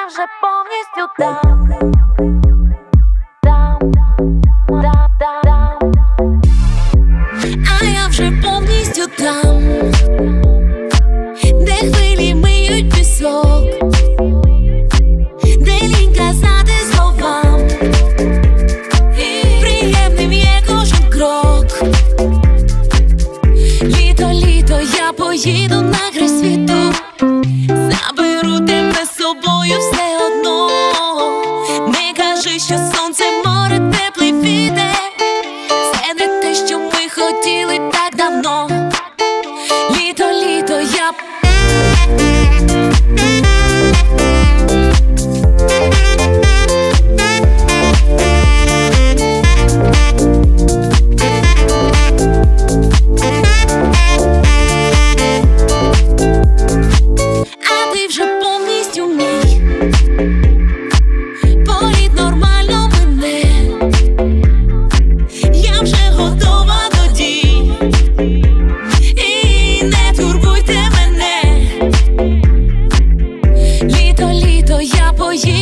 я вже повністю там. А я вже повністю там, де хвилі миють пісок, де лінь казати словам, приємним є кожен крок. Літо, літо, я поїду на край світу, заберу тебе з собою все одно. Не кажи, що сонце, море, теплий вітер, це не те, що ми хотіли так давно. Літо, літо, я а ти вже повністю мій. Політ нормально мене, я вже готова до дій. І не турбуйте мене. Літо, літо, я поїду